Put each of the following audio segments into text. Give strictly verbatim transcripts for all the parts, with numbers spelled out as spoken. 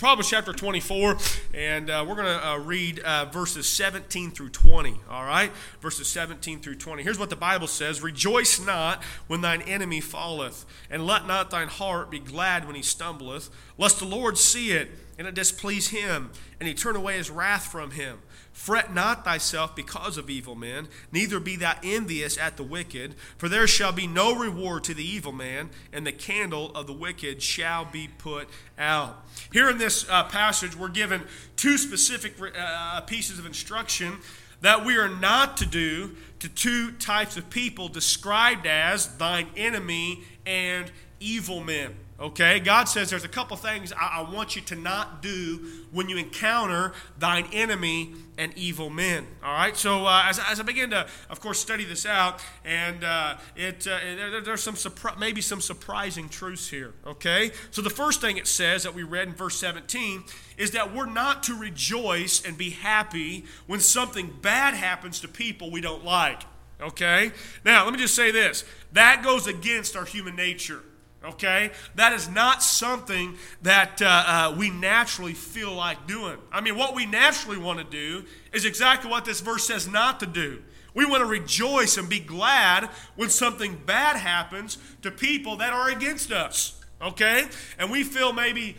Proverbs chapter twenty-four, and uh, we're going to uh, read uh, verses seventeen through twenty, all right? Verses seventeen through twenty. Here's what the Bible says. Rejoice not when thine enemy falleth, and let not thine heart be glad when he stumbleth, lest the Lord see it, and it displease him, and he turn away his wrath from him. Fret not thyself because of evil men, neither be thou envious at the wicked, for there shall be no reward to the evil man, and the candle of the wicked shall be put out. Here in this uh, passage, we're given two specific uh, pieces of instruction that we are not to do to two types of people described as thine enemy and evil men. Okay, God says there's a couple things I, I want you to not do when you encounter thine enemy and evil men. All right, so uh, as, as I begin to, of course, study this out, and uh, it uh, there, there's some surpri- maybe some surprising truths here. Okay, so the first thing it says that we read in verse seventeen is that we're not to rejoice and be happy when something bad happens to people we don't like. Okay, now let me just say this: that goes against our human nature. Okay? That is not something that uh, uh, we naturally feel like doing. I mean, what we naturally want to do is exactly what this verse says not to do. We want to rejoice and be glad when something bad happens to people that are against us. Okay? And we feel maybe...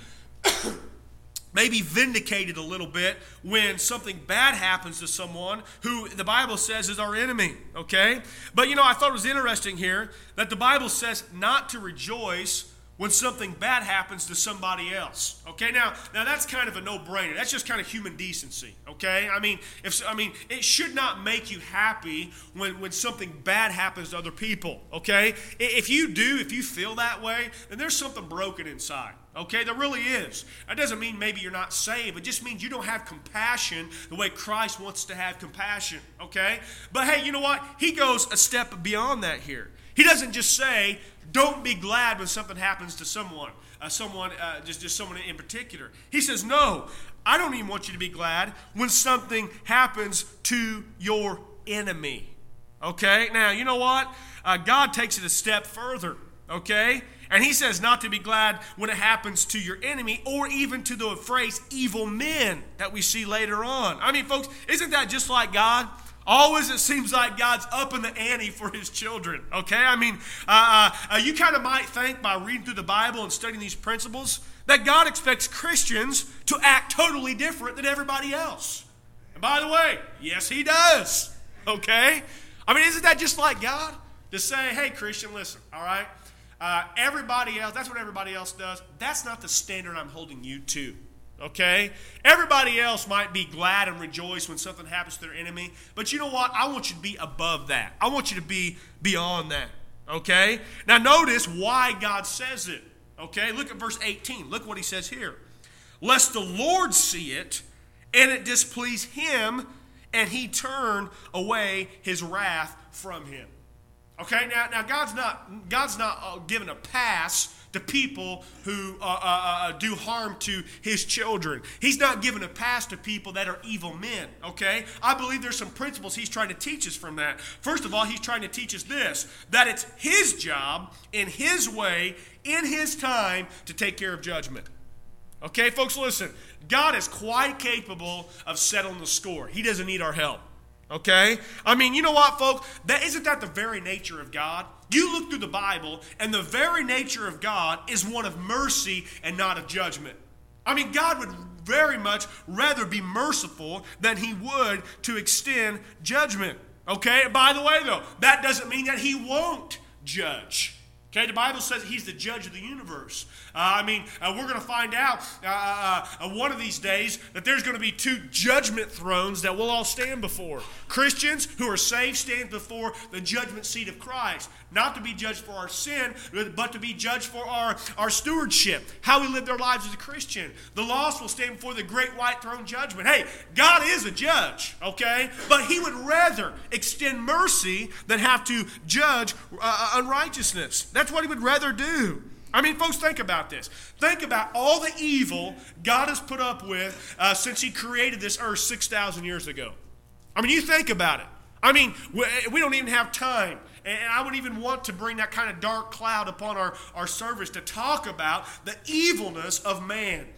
maybe vindicated a little bit when something bad happens to someone who the Bible says is our enemy, okay? But, you know, I thought it was interesting here that the Bible says not to rejoice when something bad happens to somebody else, okay? Now, now that's kind of a no-brainer. That's just kind of human decency, okay? I mean, if I mean, it should not make you happy when, when something bad happens to other people, okay? If you do, if you feel that way, then there's something broken inside. Okay, there really is. That doesn't mean maybe you're not saved. It just means you don't have compassion the way Christ wants to have compassion. Okay? But hey, you know what? He goes a step beyond that here. He doesn't just say, don't be glad when something happens to someone, uh, someone, uh, just, just someone in particular. He says, no, I don't even want you to be glad when something happens to your enemy. Okay? Now, you know what? Uh, God takes it a step further. Okay? And he says not to be glad when it happens to your enemy or even to the phrase evil men that we see later on. I mean, folks, isn't that just like God? Always it seems like God's up in the ante for his children, okay? I mean, uh, uh, you kind of might think by reading through the Bible and studying these principles that God expects Christians to act totally different than everybody else. And by the way, yes, he does, okay? I mean, isn't that just like God? To say, hey, Christian, listen, all right? Uh, everybody else, that's what everybody else does. That's not the standard I'm holding you to, okay? Everybody else might be glad and rejoice when something happens to their enemy, but you know what? I want you to be above that. I want you to be beyond that, okay? Now notice why God says it, okay? Look at verse eighteen. Look what he says here. Lest the Lord see it, and it displease him, and he turn away his wrath from him. Okay, now, now God's not God's not uh, giving a pass to people who uh, uh, uh, do harm to his children. He's not giving a pass to people that are evil men, okay? I believe there's some principles he's trying to teach us from that. First of all, he's trying to teach us this, that it's his job, in his way, in his time, to take care of judgment. Okay, folks, listen. God is quite capable of settling the score. He doesn't need our help. Okay? I mean, you know what, folks? That, isn't that the very nature of God? You look through the Bible, and the very nature of God is one of mercy and not of judgment. I mean, God would very much rather be merciful than he would to extend judgment. Okay? By the way, though, that doesn't mean that he won't judge. Okay, the Bible says he's the judge of the universe. Uh, I mean, uh, we're going to find out uh, uh, one of these days that there's going to be two judgment thrones that we'll all stand before. Christians who are saved stand before the judgment seat of Christ. Not to be judged for our sin, but to be judged for our, our stewardship, how we live our lives as a Christian. The lost will stand before the great white throne judgment. Hey, God is a judge, okay? But he would rather extend mercy than have to judge uh, unrighteousness. That's what he would rather do. I mean, folks, think about this. Think about all the evil God has put up with uh, since he created this earth six thousand years ago. I mean, you think about it. I mean, we, we don't even have time. And I would even want to bring that kind of dark cloud upon our, our service to talk about the evilness of man.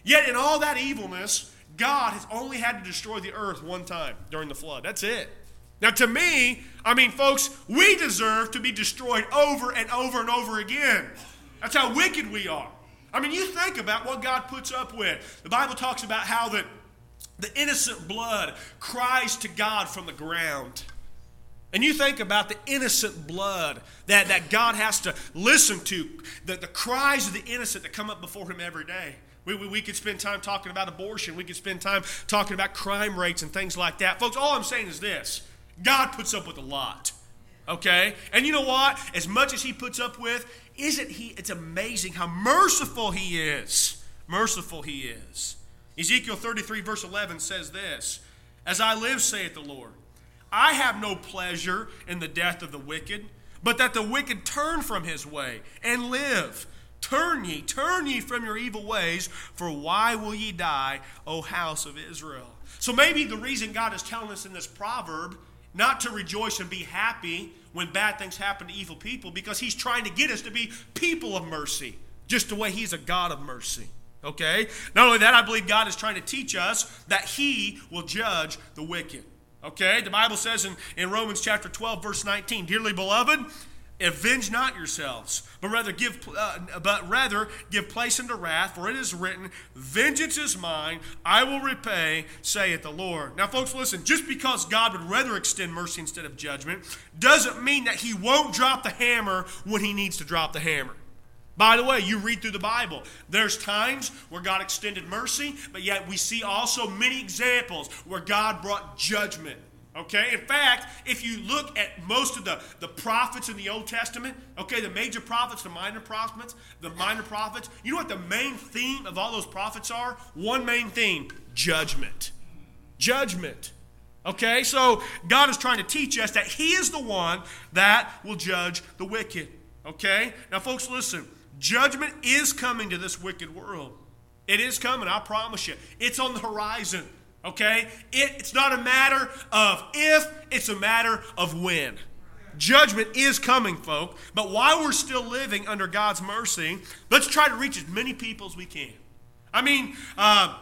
Yet in all that evilness, God has only had to destroy the earth one time during the flood. That's it. Now to me, I mean, folks, we deserve to be destroyed over and over and over again. That's how wicked we are. I mean, you think about what God puts up with. The Bible talks about how that the innocent blood cries to God from the ground. And you think about the innocent blood that, that God has to listen to, the, the cries of the innocent that come up before him every day. We, we, we could spend time talking about abortion. We could spend time talking about crime rates and things like that. Folks, all I'm saying is this. God puts up with a lot. Okay? And you know what? As much as he puts up with, isn't he? It's amazing how merciful he is. Merciful he is. Ezekiel thirty-three verse eleven says this, "As I live, saith the Lord, I have no pleasure in the death of the wicked, but that the wicked turn from his way and live. Turn ye, turn ye from your evil ways, for why will ye die, O house of Israel?" So maybe the reason God is telling us in this proverb not to rejoice and be happy when bad things happen to evil people, because he's trying to get us to be people of mercy, just the way he's a God of mercy. Okay? Not only that, I believe God is trying to teach us that he will judge the wicked. Okay? The Bible says in, in Romans chapter twelve, verse nineteen, "Dearly beloved, avenge not yourselves, but rather give uh, but rather give place unto wrath, for it is written, Vengeance is mine, I will repay, saith the Lord." Now, folks, listen, just because God would rather extend mercy instead of judgment doesn't mean that he won't drop the hammer when he needs to drop the hammer. By the way, you read through the Bible. There's times where God extended mercy, but yet we see also many examples where God brought judgment. Okay? In fact, if you look at most of the, the prophets in the Old Testament, okay, the major prophets, the minor prophets, the minor prophets, you know what the main theme of all those prophets are? One main theme: judgment. Judgment. Okay? So God is trying to teach us that he is the one that will judge the wicked. Okay? Now, folks, listen. Judgment is coming to this wicked world. It is coming, I promise you. It's on the horizon. Okay? It, it's not a matter of if, it's a matter of when. Judgment is coming, folk. But while we're still living under God's mercy, let's try to reach as many people as we can. I mean, uh,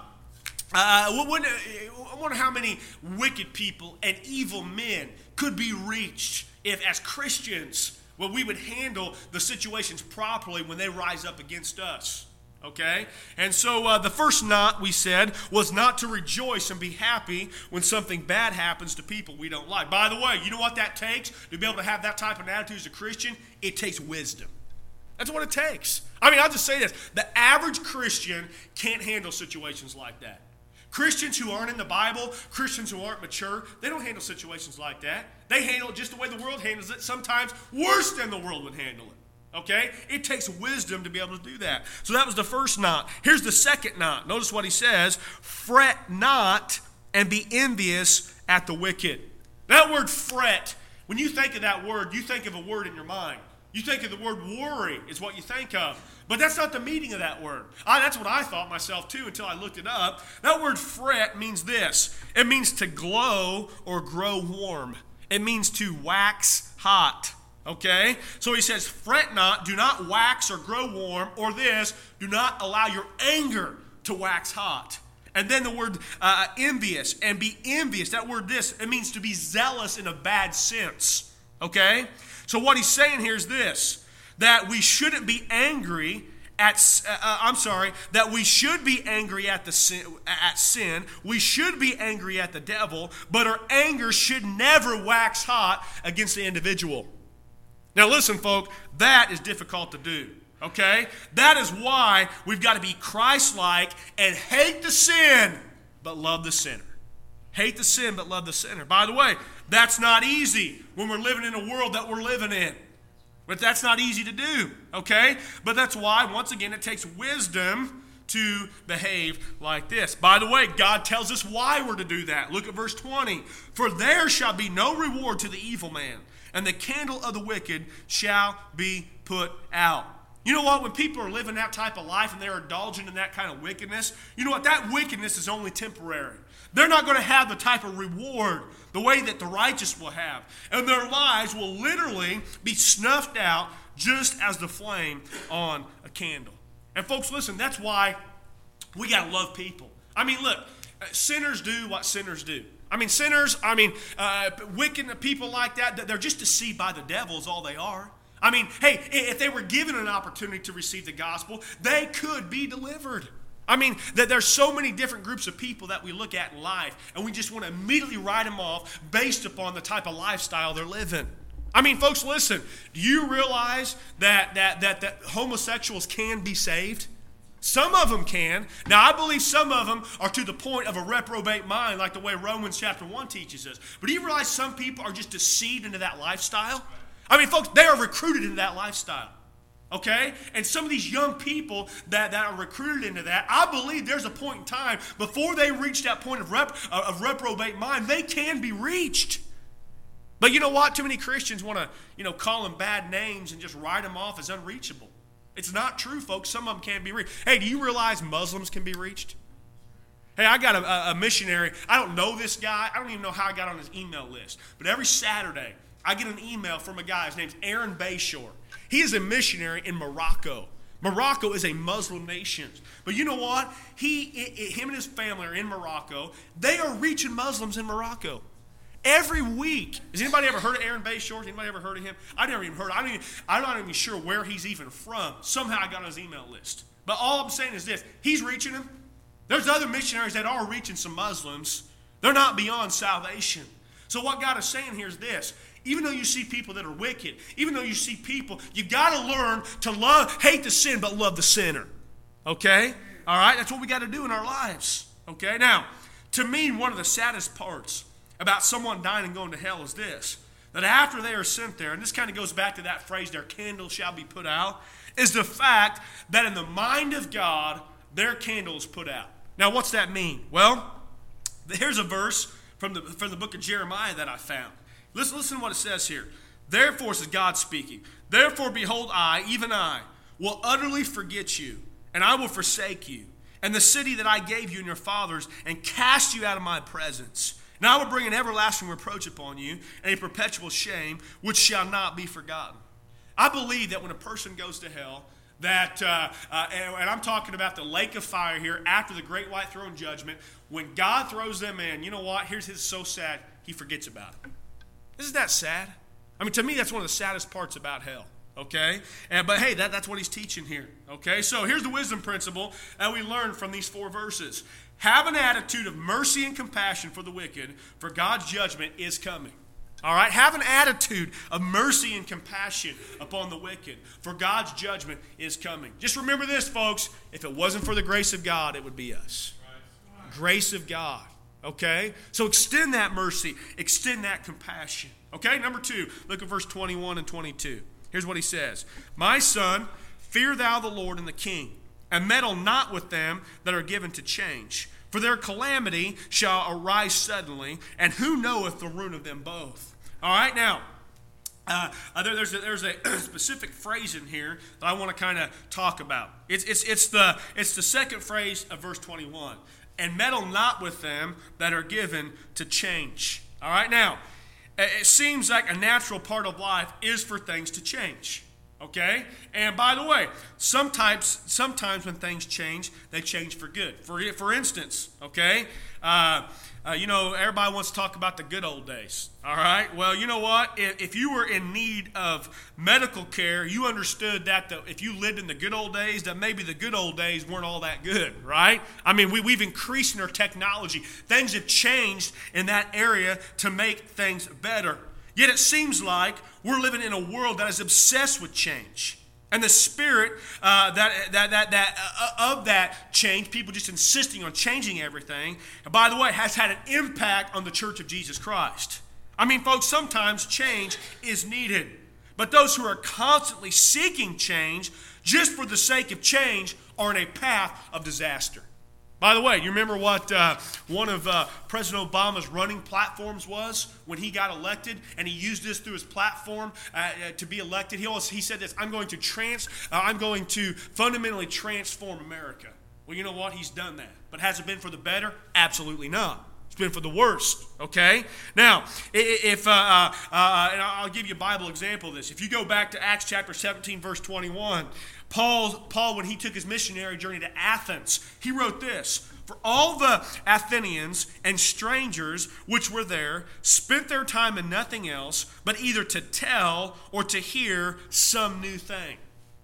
uh, I wonder how many wicked people and evil men could be reached if, as Christians, well, we would handle the situations properly when they rise up against us. Okay? And so uh, the first not, we said, was not to rejoice and be happy when something bad happens to people we don't like. By the way, you know what that takes to be able to have that type of attitude as a Christian? It takes wisdom. That's what it takes. I mean, I'll just say this. The average Christian can't handle situations like that. Christians who aren't in the Bible, Christians who aren't mature, they don't handle situations like that. They handle it just the way the world handles it, sometimes worse than the world would handle it. Okay? It takes wisdom to be able to do that. So that was the first not. Here's the second not. Notice what he says. "Fret not and be envious at the wicked." That word fret, when you think of that word, you think of a word in your mind. You think of the word worry is what you think of. But that's not the meaning of that word. I, that's what I thought myself too until I looked it up. That word fret means this. It means to glow or grow warm. It means to wax hot. Okay? So he says, "Fret not, do not wax or grow warm," or this, "do not allow your anger to wax hot." And then the word uh, envious, and be envious. That word this, it means to be zealous in a bad sense. Okay? So what he's saying here is this, that we shouldn't be angry at, uh, I'm sorry, that we should be angry at the sin, at sin. We should be angry at the devil, but our anger should never wax hot against the individual. Now listen, folk, that is difficult to do. Okay? That is why we've got to be Christ-like and hate the sin, but love the sinner. Hate the sin, but love the sinner. By the way, that's not easy when we're living in a world that we're living in. But that's not easy to do, okay? But that's why, once again, it takes wisdom to behave like this. By the way, God tells us why we're to do that. Look at verse twenty. "For there shall be no reward to the evil man, and the candle of the wicked shall be put out." You know what? When people are living that type of life and they're indulging in that kind of wickedness, you know what? That wickedness is only temporary. They're not going to have the type of reward the way that the righteous will have. And their lives will literally be snuffed out just as the flame on a candle. And folks, listen, that's why We got to love people. I mean, look, sinners do what sinners do. I mean, sinners, I mean, uh, wicked people like that, they're just deceived by the devil is all they are. I mean, hey, if they were given an opportunity to receive the gospel, they could be delivered. I mean, that there's so many different groups of people that we look at in life, and we just want to immediately write them off based upon the type of lifestyle they're living. I mean, folks, listen, do you realize that that that, that homosexuals can be saved? Some of them can. Now, I believe some of them are to the point of a reprobate mind, like the way Romans chapter one teaches us. But do you realize some people are just deceived into that lifestyle? I mean, folks, they are recruited into that lifestyle. Okay? And some of these young people that, that are recruited into that, I believe there's a point in time before they reach that point of, rep, of reprobate mind, they can be reached. But you know what? Too many Christians want to, you know, call them bad names and just write them off as unreachable. It's not true, folks. Some of them can't be reached. Hey, do you realize Muslims can be reached? Hey, I got a, a missionary. I don't know this guy. I don't even know how I got on his email list. But every Saturday, I get an email from a guy. His name's Aaron Bayshore. He is a missionary in Morocco. Morocco is a Muslim nation. But you know what? He, it, it, him and his family are in Morocco. They are reaching Muslims in Morocco. Every week. Has anybody ever heard of Aaron Bayshore? Has anybody ever heard of him? I never even heard of him. I don't even, I'm not even sure where he's even from. Somehow I got on his email list. But all I'm saying is this. He's reaching them. There's other missionaries that are reaching some Muslims. They're not beyond salvation. So what God is saying here is this. Even though you see people that are wicked, even though you see people, you've got to learn to love, hate the sin, but love the sinner. Okay? All right? That's what we got to do in our lives. Okay? Now, to me, one of the saddest parts about someone dying and going to hell is this, that after they are sent there, and this kind of goes back to that phrase, their candle shall be put out, is the fact that in the mind of God, their candle is put out. Now, what's that mean? Well, here's a verse from the, from the book of Jeremiah that I found. Listen, listen to what it says here. Therefore, this is God speaking, therefore, behold, I, even I, will utterly forget you, and I will forsake you, and the city that I gave you and your fathers, and cast you out of my presence. And I will bring an everlasting reproach upon you, and a perpetual shame, which shall not be forgotten. I believe that when a person goes to hell, that, uh, uh, and, and I'm talking about the lake of fire here, after the great white throne judgment, when God throws them in, you know what? Here's his so sad, he forgets about it. Isn't that sad? I mean, to me, that's one of the saddest parts about hell. Okay? And, but hey, that, that's what he's teaching here. Okay? So here's the wisdom principle that we learn from these four verses. Have an attitude of mercy and compassion for the wicked, for God's judgment is coming. All right? Have an attitude of mercy and compassion upon the wicked, for God's judgment is coming. Just remember this, folks. If it wasn't for the grace of God, it would be us. Right. Grace of God. Okay? So extend that mercy. Extend that compassion. Okay? Number two, look at verse twenty-one and twenty-two. Here's what he says. My son, fear thou the Lord and the king, and meddle not with them that are given to change. For their calamity shall arise suddenly, and who knoweth the ruin of them both? All right, now, uh, there, there's, a, there's a specific phrase in here that I want to kind of talk about. It's, it's, it's, the, it's the second phrase of verse twenty-one. And meddle not with them that are given to change. All right, now, it seems like a natural part of life is for things to change. Okay? And by the way, sometimes sometimes when things change, they change for good. For, for instance, okay, uh, uh, you know, everybody wants to talk about the good old days. All right? Well, you know what? If, if you were in need of medical care, you understood that the, if you lived in the good old days, that maybe the good old days weren't all that good, right? I mean, we, we've increased in our technology. Things have changed in that area to make things better. Yet it seems like we're living in a world that is obsessed with change. And the spirit uh, that, that, that, that, uh, of that change, people just insisting on changing everything, and by the way, has had an impact on the Church of Jesus Christ. I mean, folks, sometimes change is needed. But those who are constantly seeking change, just for the sake of change, are in a path of disaster. By the way, you remember what uh, one of uh, President Obama's running platforms was when he got elected, and he used this through his platform uh, to be elected. He always, he said this: "I'm going to trans, uh, I'm going to fundamentally transform America." Well, you know what? He's done that, but has it been for the better? Absolutely not. It's been for the worst. Okay. Now, if uh, uh, uh, and I'll give you a Bible example of this. If you go back to Acts chapter seventeen, verse twenty-one. Paul, Paul, when he took his missionary journey to Athens, he wrote this: "For all the Athenians and strangers which were there spent their time in nothing else, but either to tell or to hear some new thing."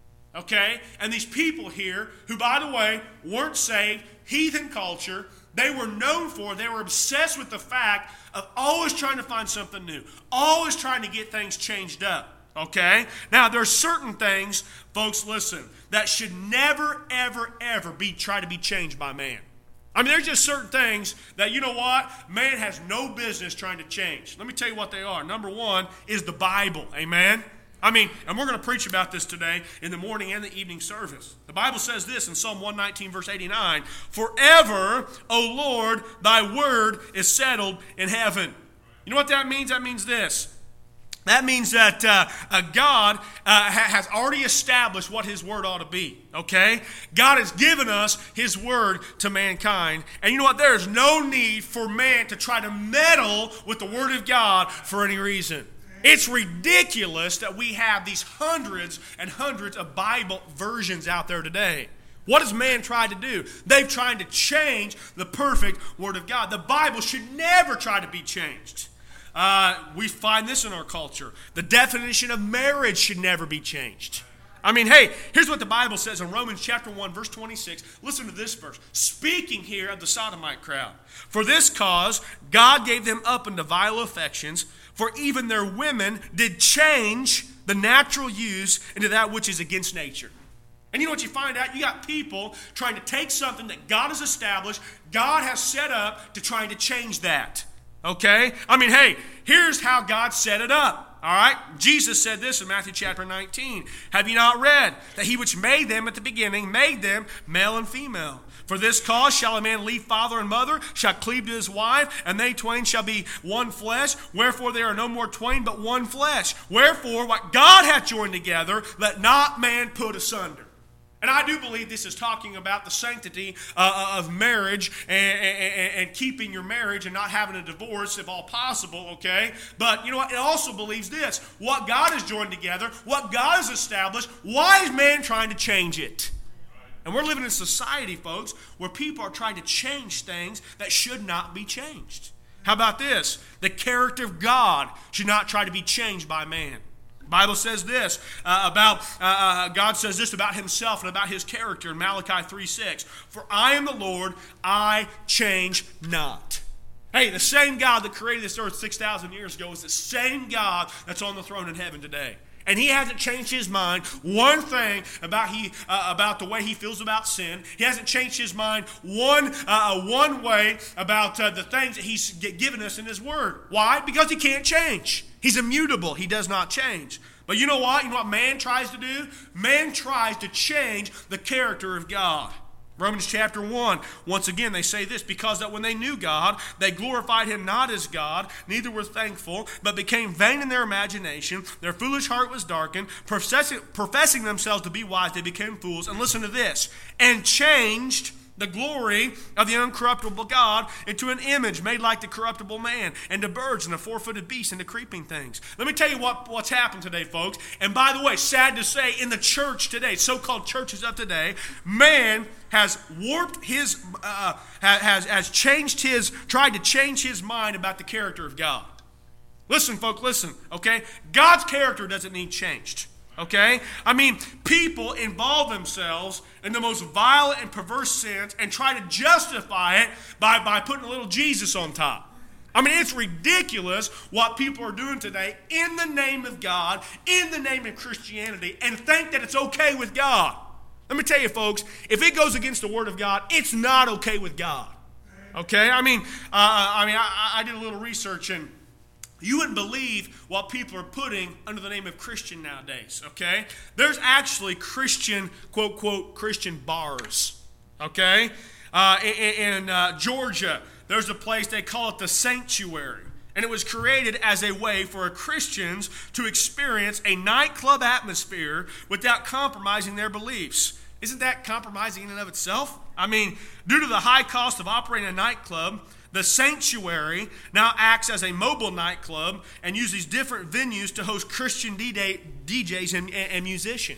Okay? And these people here, who, by the way, weren't saved, heathen culture, they were known for, they were obsessed with the fact of always trying to find something new, always trying to get things changed up. Okay? Now, there are certain things, folks, listen, that should never, ever, ever be try to be changed by man. I mean, there's just certain things that, you know what, man has no business trying to change. Let me tell you what they are. Number one is the Bible. Amen? I mean, and we're going to preach about this today in the morning and the evening service. The Bible says this in Psalm one nineteen, verse eighty-nine, "Forever, O Lord, thy word is settled in heaven." You know what that means? That means this. That means that uh, uh, God uh, ha- has already established what his word ought to be, okay? God has given us his word to mankind. And you know what? There is no need for man to try to meddle with the word of God for any reason. It's ridiculous that we have these hundreds and hundreds of Bible versions out there today. What has man tried to do? They've tried to change the perfect word of God. The Bible should never try to be changed. Uh, we find this in our culture. The definition of marriage should never be changed. I mean, hey, here's what the Bible says in Romans chapter one, verse twenty-six. Listen to this verse. Speaking here of the sodomite crowd. "For this cause God gave them up into vile affections, for even their women did change the natural use into that which is against nature." And you know what you find out? You got people trying to take something that God has established, God has set up, to trying to change that. Okay? I mean, hey, here's how God set it up. All right? Jesus said this in Matthew chapter nineteen. "Have you not read that he which made them at the beginning made them male and female? For this cause shall a man leave father and mother, shall cleave to his wife, and they twain shall be one flesh. Wherefore they are no more twain, but one flesh. Wherefore what God hath joined together, let not man put asunder." And I do believe this is talking about the sanctity uh, of marriage and, and, and keeping your marriage and not having a divorce if all possible, okay? But you know what? It also believes this. What God has joined together, what God has established, why is man trying to change it? And we're living in a society, folks, where people are trying to change things that should not be changed. How about this? The character of God should not try to be changed by man. The Bible says this uh, about, uh, uh, God says this about himself and about his character in Malachi three six. "For I am the Lord, I change not." Hey, the same God that created this earth six thousand years ago is the same God that's on the throne in heaven today. And he hasn't changed his mind one thing about he uh, about the way he feels about sin. He hasn't changed his mind one uh, one way about uh, the things that he's given us in his word. Why? Because he can't change. He's immutable. He does not change. But you know what? You know what man tries to do? Man tries to change the character of God. Romans chapter one, once again they say this, "Because that when they knew God, they glorified him not as God, neither were thankful, but became vain in their imagination. Their foolish heart was darkened. Professing, professing themselves to be wise, they became fools." And listen to this. "And changed the glory of the uncorruptible God into an image made like the corruptible man, and to birds and to four-footed beasts and to creeping things." Let me tell you what, what's happened today, folks. And by the way, sad to say, in the church today, so-called churches of today, man has warped his, uh, has, has changed his, tried to change his mind about the character of God. Listen, folks, listen, okay? God's character doesn't need changed. Okay? I mean, people involve themselves in the most violent and perverse sins and try to justify it by, by putting a little Jesus on top. I mean, it's ridiculous what people are doing today in the name of God, in the name of Christianity, and think that it's okay with God. Let me tell you, folks, if it goes against the Word of God, it's not okay with God. Okay? I mean, uh, I mean, I, I did a little research, and you wouldn't believe what people are putting under the name of Christian nowadays, okay? There's actually Christian, quote, quote, Christian bars, okay? Uh, in in uh, Georgia, there's a place, they call it the Sanctuary. And it was created as a way for Christians to experience a nightclub atmosphere without compromising their beliefs. Isn't that compromising in and of itself? I mean, due to the high cost of operating a nightclub, the Sanctuary now acts as a mobile nightclub and uses different venues to host Christian D Js and, and musicians.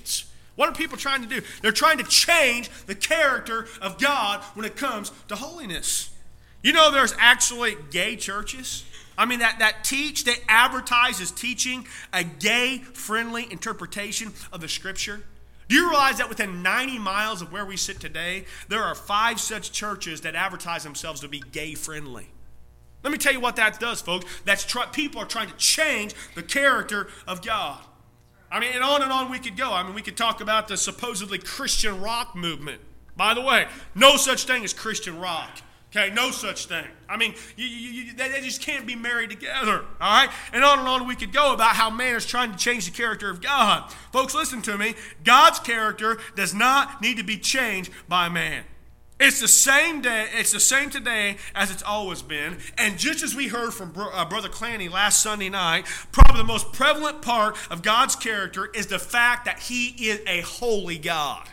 What are people trying to do? They're trying to change the character of God when it comes to holiness. You know there's actually gay churches? I mean, that, that teach, they advertise as teaching a gay-friendly interpretation of the Scripture. Do you realize that within ninety miles of where we sit today, there are five such churches that advertise themselves to be gay-friendly? Let me tell you what that does, folks. That's try, people are trying to change the character of God. I mean, and on and on we could go. I mean, we could talk about the supposedly Christian rock movement. By the way, no such thing as Christian rock. Okay, no such thing. I mean, you, you, you, they, they just can't be married together, all right? And on and on we could go about how man is trying to change the character of God. Folks, listen to me. God's character does not need to be changed by man. It's the same day. It's the same today as it's always been. And just as we heard from Bro, uh, Brother Clanny last Sunday night, probably the most prevalent part of God's character is the fact that He is a holy God.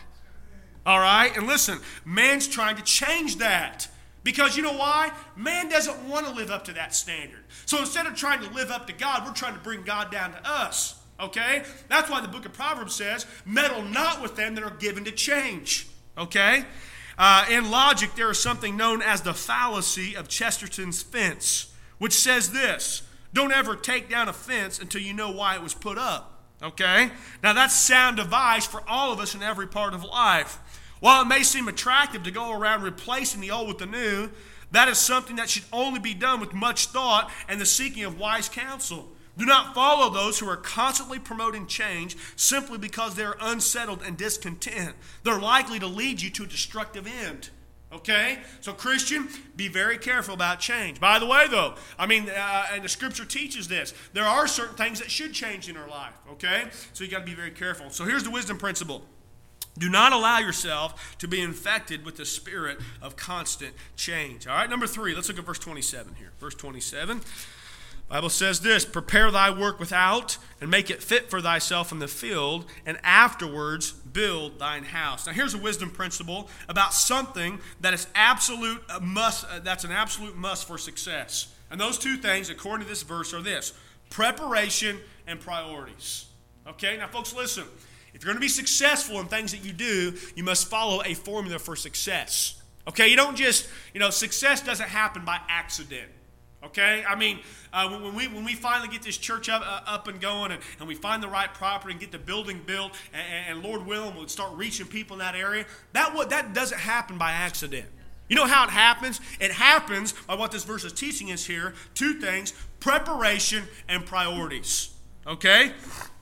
All right? And listen, man's trying to change that. Because you know why? Man doesn't want to live up to that standard. So instead of trying to live up to God, we're trying to bring God down to us. Okay? That's why the book of Proverbs says, meddle not with them that are given to change. Okay? Uh, in logic, there is something known as the fallacy of Chesterton's fence, which says this: don't ever take down a fence until you know why it was put up. Okay? Now that's sound advice for all of us in every part of life. While it may seem attractive to go around replacing the old with the new, that is something that should only be done with much thought and the seeking of wise counsel. Do not follow those who are constantly promoting change simply because they are unsettled and discontent. They're likely to lead you to a destructive end. Okay? So Christian, be very careful about change. By the way, though, I mean, uh, and the Scripture teaches this. There are certain things that should change in our life. Okay? So you got to be very careful. So here's the wisdom principle. Do not allow yourself to be infected with the spirit of constant change. All right, number three, let's look at verse twenty-seven here. Verse twenty-seven, the Bible says this: prepare thy work without, and make it fit for thyself in the field, and afterwards build thine house. Now here's a wisdom principle about something that is absolute must, that's an absolute must for success. And those two things, according to this verse, are this: preparation and priorities. Okay, now folks, listen. If you're going to be successful in things that you do, you must follow a formula for success. Okay, you don't just, you know, success doesn't happen by accident. Okay, I mean, uh, when we when we finally get this church up uh, up and going, and, and we find the right property and get the building built, and, and Lord willing, we'll start reaching people in that area. That what that doesn't happen by accident. You know how it happens? It happens by what this verse is teaching us here. Two things: preparation and priorities. Okay.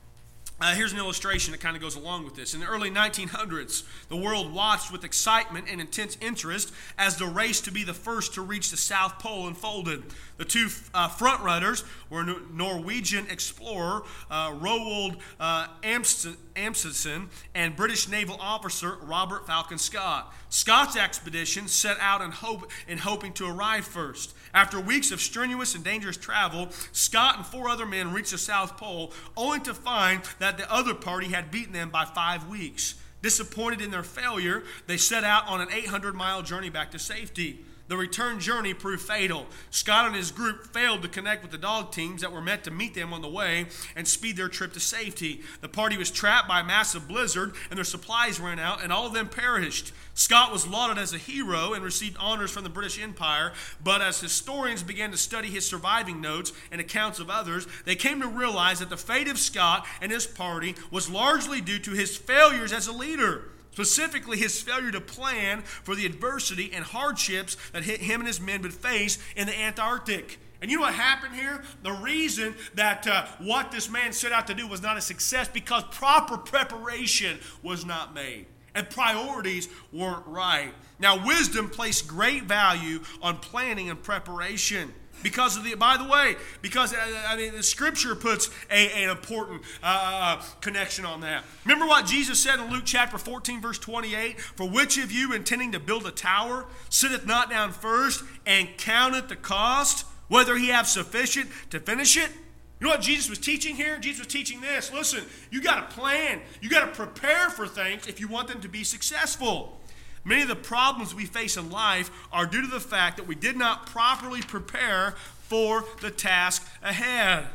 Uh, here's an illustration that kind of goes along with this. In the early nineteen hundreds, the world watched with excitement and intense interest as the race to be the first to reach the South Pole unfolded. The two uh, front runners were Norwegian explorer uh, Roald uh, Amundsen and British naval officer Robert Falcon Scott. Scott's expedition set out in, hope, in hoping to arrive first. After weeks of strenuous and dangerous travel, Scott and four other men reached the South Pole, only to find that the other party had beaten them by five weeks. Disappointed in their failure, they set out on an eight hundred mile journey back to safety. The return journey proved fatal. Scott and his group failed to connect with the dog teams that were meant to meet them on the way and speed their trip to safety. The party was trapped by a massive blizzard, and their supplies ran out, and all of them perished. Scott was lauded as a hero and received honors from the British Empire, but as historians began to study his surviving notes and accounts of others, they came to realize that the fate of Scott and his party was largely due to his failures as a leader. Specifically, his failure to plan for the adversity and hardships that him and his men would face in the Antarctic. And you know what happened here? The reason that uh, what this man set out to do was not a success because proper preparation was not made. And priorities weren't right. Now, wisdom placed great value on planning and preparation. Because of the, by the way, because I mean, the Scripture puts a, an important uh, connection on that. Remember what Jesus said in Luke chapter fourteen, verse twenty-eight? For which of you, intending to build a tower, sitteth not down first and counteth the cost, whether he have sufficient to finish it? You know what Jesus was teaching here? Jesus was teaching this. Listen, you got to plan. You got to prepare for things if you want them to be successful. Many of the problems we face in life are due to the fact that we did not properly prepare for the task ahead.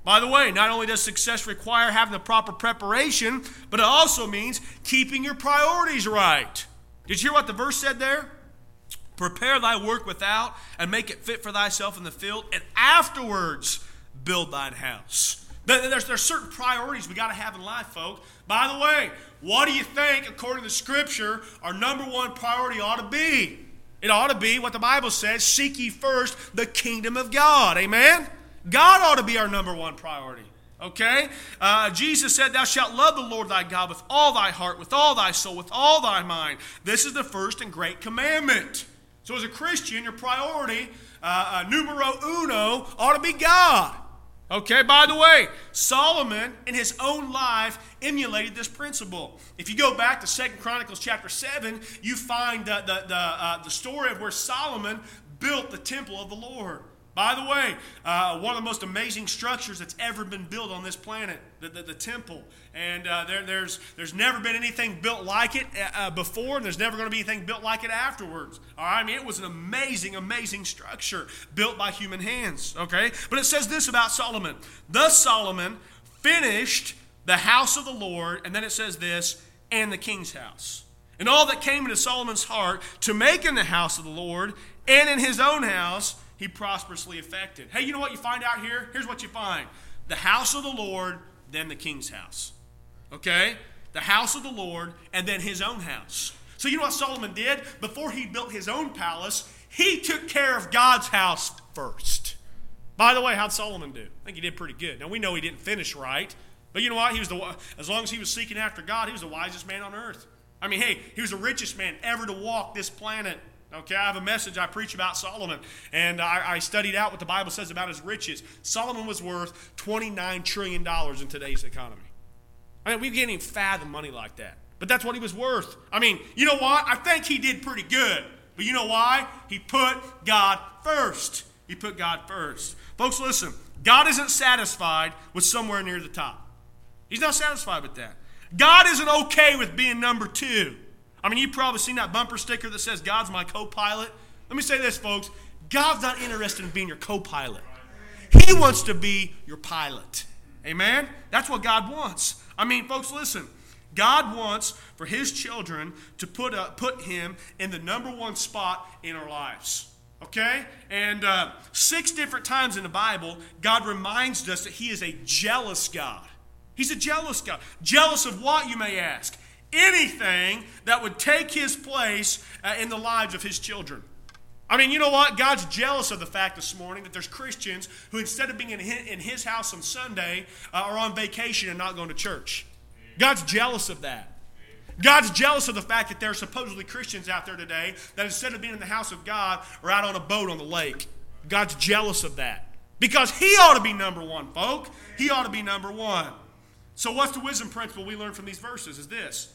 By the way, not only does success require having the proper preparation, but it also means keeping your priorities right. Did you hear what the verse said there? Prepare thy work without, and make it fit for thyself in the field, and afterwards build thine house. There's, there's certain priorities we got to have in life, folks. By the way, what do you think, according to Scripture, our number one priority ought to be? It ought to be what the Bible says, seek ye first the kingdom of God. Amen? God ought to be our number one priority. Okay? Uh, Jesus said, thou shalt love the Lord thy God with all thy heart, with all thy soul, with all thy mind. This is the first and great commandment. So as a Christian, your priority, uh, uh, numero uno, ought to be God. Okay, by the way, Solomon in his own life emulated this principle. If you go back to Second Chronicles chapter seven, you find the, the, the, uh, the story of where Solomon built the temple of the Lord. By the way, uh, one of the most amazing structures that's ever been built on this planet, the, the, the temple. And uh, there, there's, there's never been anything built like it uh, before, and there's never going to be anything built like it afterwards. All right? I mean, it was an amazing, amazing structure built by human hands. Okay? But it says this about Solomon. Thus Solomon finished the house of the Lord, and then it says this, and the king's house. And all that came into Solomon's heart to make in the house of the Lord and in his own house, he prosperously effected. Hey, you know what you find out here? Here's what you find. The house of the Lord, then the king's house. Okay? The house of the Lord, and then his own house. So you know what Solomon did? Before he built his own palace, he took care of God's house first. By the way, how'd Solomon do? I think he did pretty good. Now, we know he didn't finish right. But you know what? He was the, as long as he was seeking after God, he was the wisest man on earth. I mean, hey, he was the richest man ever to walk this planet. Okay, I have a message I preach about Solomon, and I, I studied out what the Bible says about his riches. Solomon was worth twenty-nine trillion dollars in today's economy. I mean, we can't even fathom money like that. But that's what he was worth. I mean, you know what? I think he did pretty good. But you know why? He put God first. He put God first. Folks, listen. God isn't satisfied with somewhere near the top. He's not satisfied with that. God isn't okay with being number two. I mean, you've probably seen that bumper sticker that says, God's my co-pilot. Let me say this, folks. God's not interested in being your co-pilot. He wants to be your pilot. Amen? That's what God wants. I mean, folks, listen. God wants for his children to put, a, put him in the number one spot in our lives. Okay? And uh, six different times in the Bible, God reminds us that he is a jealous God. He's a jealous God. Jealous of what, you may ask? Anything that would take his place uh, in the lives of his children. I mean, you know what? God's jealous of the fact this morning that there's Christians who, instead of being in his, in his house on Sunday, uh, are on vacation and not going to church. God's jealous of that. God's jealous of the fact that there are supposedly Christians out there today that, instead of being in the house of God, are out on a boat on the lake. God's jealous of that. Because he ought to be number one, folk. He ought to be number one. So what's the wisdom principle we learn from these verses is this.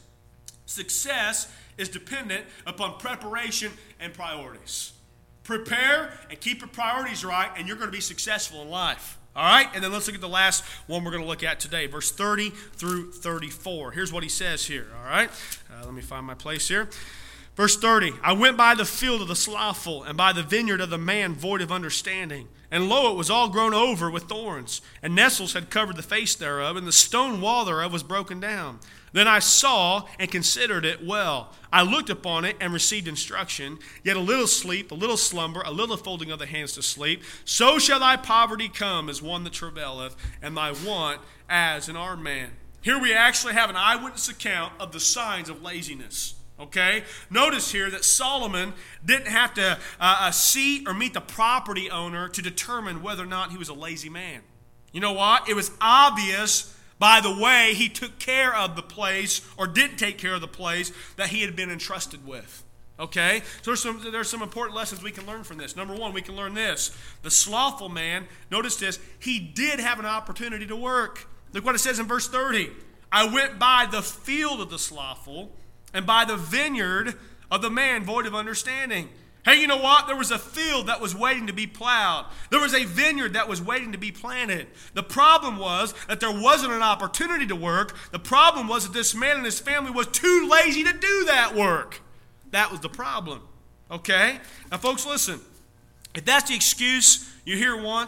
Success is dependent upon preparation and priorities. Prepare and keep your priorities right, and you're going to be successful in life. All right? And then let's look at the last one we're going to look at today, verse thirty through thirty-four. Here's what he says here. All right? Uh, let me find my place here. Verse thirty, I went by the field of the slothful, and by the vineyard of the man void of understanding. And lo, it was all grown over with thorns, and nettles had covered the face thereof, and the stone wall thereof was broken down. Then I saw and considered it well. I looked upon it and received instruction. Yet a little sleep, a little slumber, a little folding of the hands to sleep. So shall thy poverty come as one that travaileth, and thy want as an armed man. Here we actually have an eyewitness account of the signs of laziness. Okay? Notice here that Solomon didn't have to uh, see or meet the property owner to determine whether or not he was a lazy man. You know what? It was obvious by the way he took care of the place, or didn't take care of the place that he had been entrusted with. Okay? So there's some, there's some important lessons we can learn from this. Number one, we can learn this. The slothful man, notice this, he did have an opportunity to work. Look what it says in verse thirty. I went by the field of the slothful, and by the vineyard of the man void of understanding. Hey, you know what? There was a field that was waiting to be plowed. There was a vineyard that was waiting to be planted. The problem was that there wasn't an opportunity to work. The problem was that this man and his family was too lazy to do that work. That was the problem. Okay? Now, folks, listen. If that's the excuse you hear once,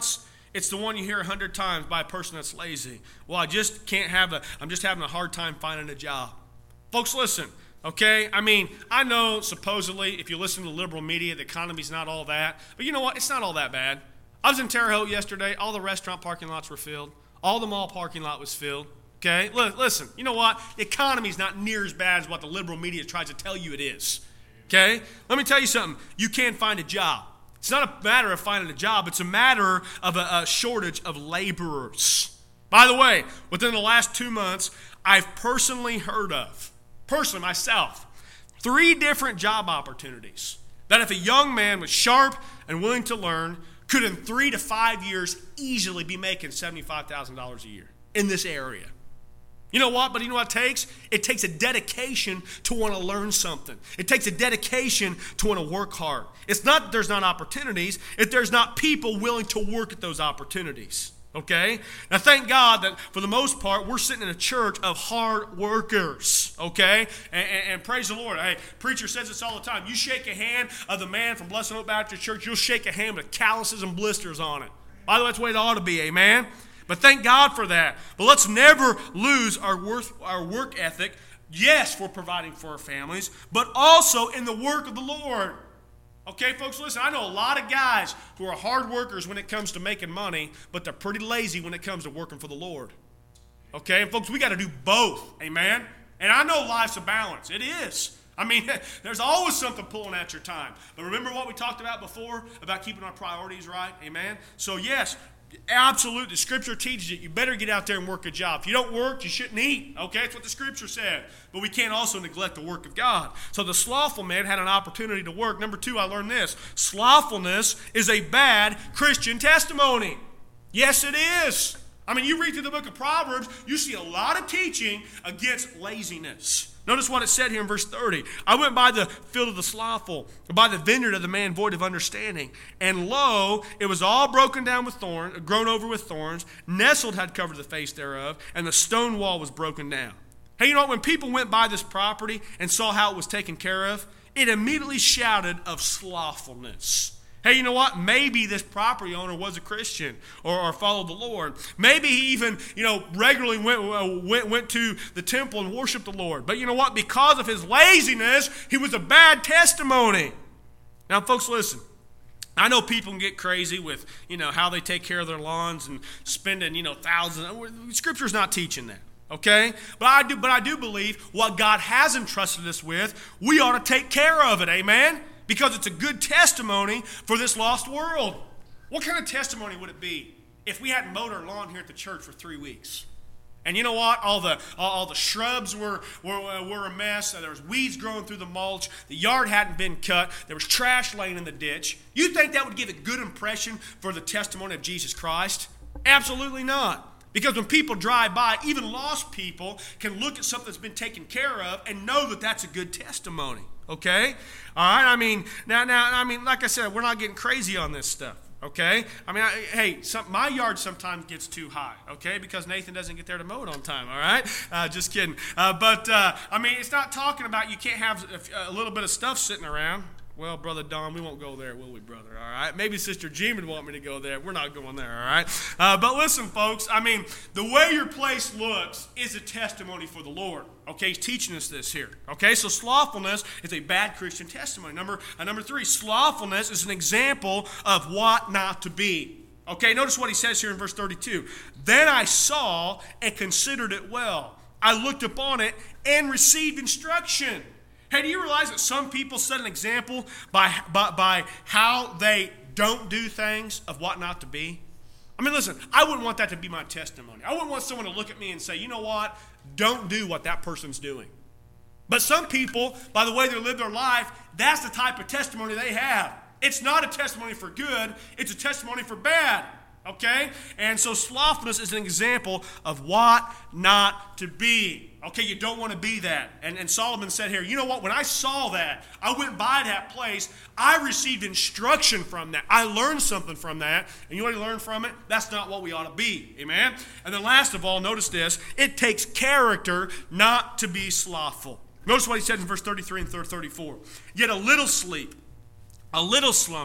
It's the one you hear a hundred times by a person that's lazy. Well, I just can't have a, I'm just having a hard time finding a job. Folks, listen, okay? I mean, I know supposedly if you listen to liberal media, the economy's not all that. But you know what? It's not all that bad. I was in Terre Haute yesterday. All the restaurant parking lots were filled. All the mall parking lot was filled. Okay? L- listen, you know what? The economy's not near as bad as what the liberal media tries to tell you it is. Okay? Let me tell you something. You can find a job. It's not a matter of finding a job. It's a matter of a, a shortage of laborers. By the way, within the last two months, I've personally heard of, personally myself, three different job opportunities that if a young man was sharp and willing to learn, could in three to five years easily be making seventy-five thousand dollars a year in this area. You know what? But you know what it takes? It takes a dedication to want to learn something. It takes a dedication to want to work hard. It's not that there's not opportunities. If there's not people willing to work at those opportunities. Okay? Now thank God that for the most part, we're sitting in a church of hard workers. Okay? And, and, and praise the Lord. Hey, preacher says this all the time. You shake a hand of the man from Blessed Hope Baptist Church, you'll shake a hand with calluses and blisters on it. By the way, that's the way it ought to be. Amen? But thank God for that. But let's never lose our worth, our work ethic. Yes, for providing for our families, but also in the work of the Lord. Okay, folks, listen, I know a lot of guys who are hard workers when it comes to making money, but they're pretty lazy when it comes to working for the Lord. Okay, and folks, we got to do both. Amen? And I know life's a balance. It is. I mean, there's always something pulling at your time. But remember what we talked about before about keeping our priorities right? Amen? So, yes, absolutely. The Scripture teaches it. You better get out there and work a job. If you don't work, you shouldn't eat. Okay, that's what the Scripture said. But we can't also neglect the work of God. So the slothful man had an opportunity to work. Number two, I learned this. Slothfulness is a bad Christian testimony. Yes, it is. I mean, you read through the book of Proverbs, you see a lot of teaching against laziness. Notice what it said here in verse thirty. I went by the field of the slothful, by the vineyard of the man void of understanding. And lo, it was all broken down with thorns, grown over with thorns. Nestled had covered the face thereof, and the stone wall was broken down. Hey, you know what? When people went by this property and saw how it was taken care of, it immediately shouted of slothfulness. Hey, you know what? Maybe this property owner was a Christian or, or followed the Lord. Maybe he even, you know, regularly went, uh, went, went to the temple and worshiped the Lord. But you know what? Because of his laziness, he was a bad testimony. Now, folks, listen. I know people can get crazy with, you know, how they take care of their lawns and spending, you know, thousands. Scripture's not teaching that. Okay? But I do, but I do believe what God has entrusted us with, we ought to take care of it. Amen? Because it's a good testimony for this lost world. What kind of testimony would it be if we hadn't mowed our lawn here at the church for three weeks? And you know what? All the all, all the shrubs were, were, were a mess. There was weeds growing through the mulch. The yard hadn't been cut. There was trash laying in the ditch. You think that would give a good impression for the testimony of Jesus Christ? Absolutely not. Because when people drive by, even lost people can look at something that's been taken care of and know that that's a good testimony. Okay? All right? I mean, now, now, I mean, like I said, we're not getting crazy on this stuff. Okay? I mean, I, hey, some, my yard sometimes gets too high. Okay? Because Nathan doesn't get there to mow it on time. All right? Uh, just kidding. Uh, but, uh, I mean, it's not talking about you can't have a, a little bit of stuff sitting around. Well, Brother Don, we won't go there, will we, brother? All right? Maybe Sister Jean would want me to go there. We're not going there, all right? Uh, but listen, folks, I mean, the way your place looks is a testimony for the Lord. Okay, he's teaching us this here. Okay, so slothfulness is a bad Christian testimony. Number, uh, number three, slothfulness is an example of what not to be. Okay, notice what he says here in verse thirty-two. Then I saw and considered it well. I looked upon it and received instruction. Hey, do you realize that some people set an example by, by, by how they don't do things of what not to be? I mean, listen, I wouldn't want that to be my testimony. I wouldn't want someone to look at me and say, you know what, don't do what that person's doing. But some people, by the way they live their life, that's the type of testimony they have. It's not a testimony for good, it's a testimony for bad. Okay? And so slothfulness is an example of what not to be. Okay, you don't want to be that. And, and Solomon said here, you know what? When I saw that, I went by that place, I received instruction from that. I learned something from that. And you know what I learned from it? That's not what we ought to be. Amen? And then last of all, notice this. It takes character not to be slothful. Notice what he said in verse thirty-three and thirty-four. Yet a little sleep, a little slumber,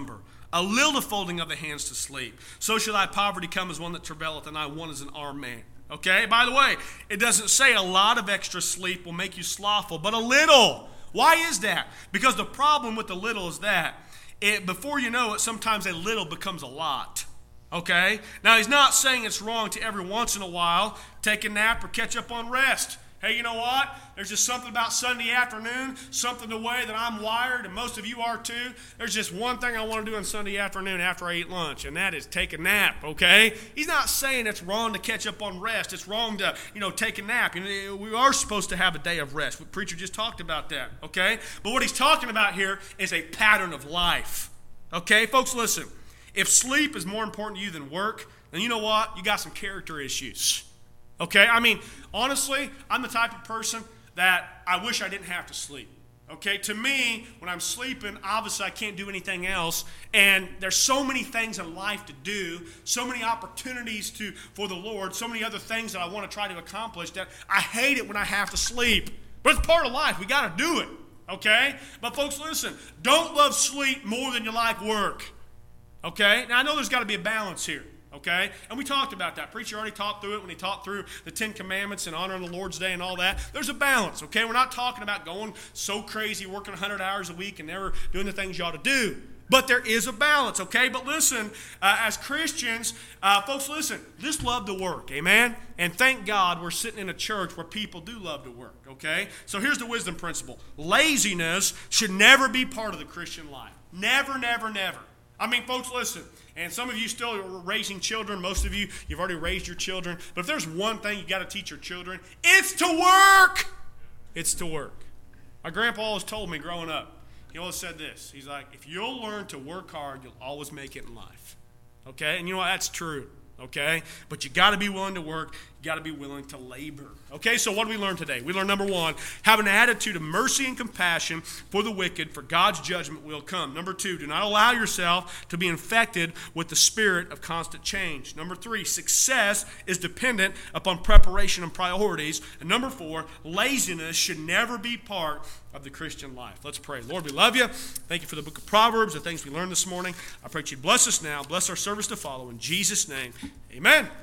A little the folding of the hands to sleep. So shall thy poverty come as one that travaileth, and thy want as an armed man. Okay? By the way, it doesn't say a lot of extra sleep will make you slothful, but a little. Why is that? Because the problem with the little is that it, before you know it, sometimes a little becomes a lot. Okay? Now, he's not saying it's wrong to every once in a while take a nap or catch up on rest. Hey, you know what? There's just something about Sunday afternoon, something the way that I'm wired, and most of you are too. There's just one thing I want to do on Sunday afternoon after I eat lunch, and that is take a nap, okay? He's not saying it's wrong to catch up on rest. It's wrong to, you know, take a nap. You know, we are supposed to have a day of rest. The preacher just talked about that, okay? But what he's talking about here is a pattern of life, okay? Folks, listen. If sleep is more important to you than work, then you know what? You got some character issues. Okay, I mean, honestly, I'm the type of person that I wish I didn't have to sleep. Okay, to me, when I'm sleeping, obviously I can't do anything else, and there's so many things in life to do, so many opportunities to for the Lord, so many other things that I want to try to accomplish that I hate it when I have to sleep. But it's part of life. We got to do it. Okay, but folks, listen, don't love sleep more than you like work. Okay, now I know there's got to be a balance here. Okay? And we talked about that. Preacher already talked through it when he talked through the Ten Commandments and honoring the Lord's Day and all that. There's a balance, okay? We're not talking about going so crazy, working one hundred hours a week and never doing the things you ought to do. But there is a balance, okay? But listen, uh, as Christians, uh, folks, listen, just love to work, amen? And thank God we're sitting in a church where people do love to work, okay? So here's the wisdom principle. Laziness should never be part of the Christian life. Never, never, never. I mean, folks, listen. And some of you still are raising children. Most of you, you've already raised your children. But if there's one thing you got to teach your children, it's to work. It's to work. My grandpa always told me growing up, he always said this. He's like, if you'll learn to work hard, you'll always make it in life. Okay? And you know what? That's true. Okay? But you got to be willing to work. You got to be willing to labor. Okay? So what do we learn today? We learn, number one, have an attitude of mercy and compassion for the wicked, for God's judgment will come. Number two, do not allow yourself to be infected with the spirit of constant change. Number three, success is dependent upon preparation and priorities. And number four, laziness should never be part of the Christian life. Let's pray. Lord, we love you. Thank you for the book of Proverbs, the things we learned this morning. I pray that you bless us now. Bless our service to follow. In Jesus' name, amen.